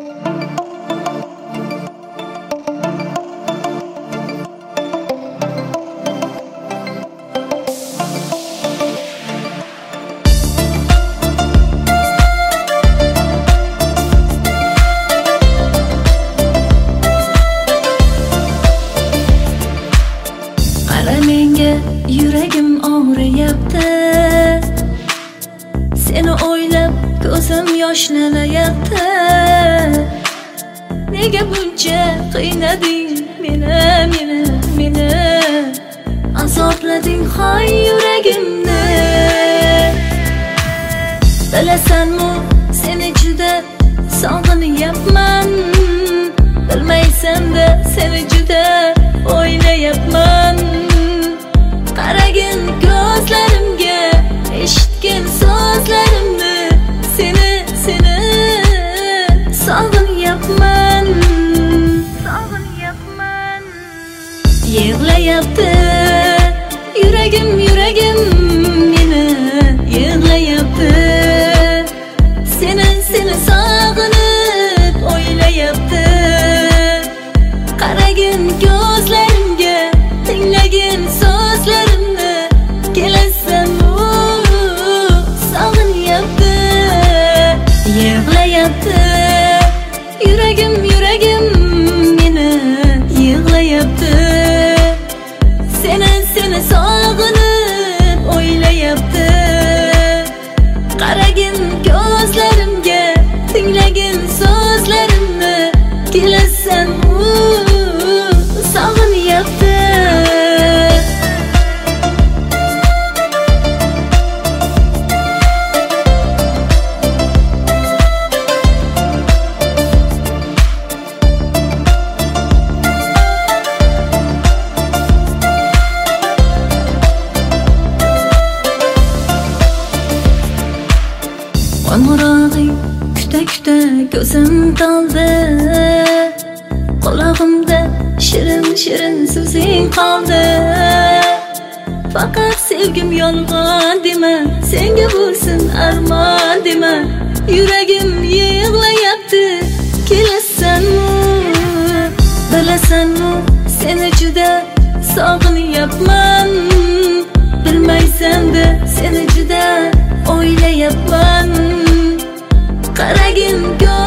Yuragim og'riyapti, seni o'ylab ko'zim yoshlanayapti. Nega buncha qiynading meni azoblading hay yuragimni. Bilasanmi seni juda sog'inyapman, bilmaysan-da seni juda o'ylayapman. Qaragin ko'zlarimga, eshitgin so'zlarimni, seni sog'inyapman. Yig'layapti yuragim meni yig'layapti. Seni sog'inib o'ylayapti. Qaragin ko'zlarimga, tinglagin so'zlarimni, kelasanmi sog'inyapti. Yig'layapti yuragim meni yig'layapti. Seni sog'inib o'ylayapti. Qaragin ko'zlarimga, tinglagin so'zlarimni, kelasanmi sog'inyapti. Qo'ng'irog'ing kuta ko'zim toldi, qulog'imda shirin so'zing qoldi. Faqat sevgim yolg'on dema, senga bo'lsin armon dema. Yuragim yig'layapti, kelasanmi? Bilasanmi seni juda sog'inyapman, bilmaysan-da seni juda o'ylayapman. Qaragin